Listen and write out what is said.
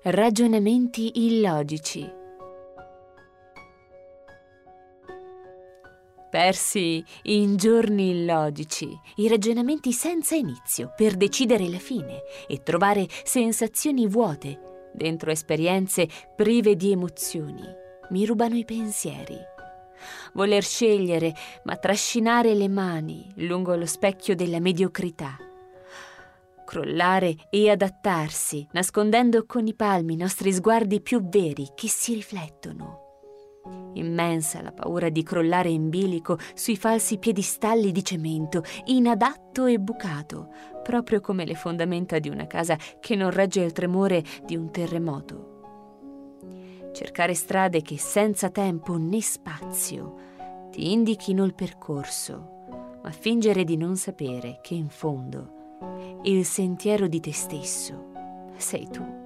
Ragionamenti illogici. Persi in giorni illogici, i ragionamenti senza inizio per decidere la fine e trovare sensazioni vuote dentro esperienze prive di emozioni. Mi rubano i pensieri. Voler scegliere, ma trascinare le mani lungo lo specchio della mediocrità. Crollare e adattarsi, nascondendo con i palmi i nostri sguardi più veri che si riflettono. Immensa la paura di crollare in bilico sui falsi piedistalli di cemento, inadatto e bucato, proprio come le fondamenta di una casa che non regge il tremore di un terremoto. Cercare strade che senza tempo né spazio ti indichino il percorso, ma fingere di non sapere che in fondo il sentiero di te stesso sei tu.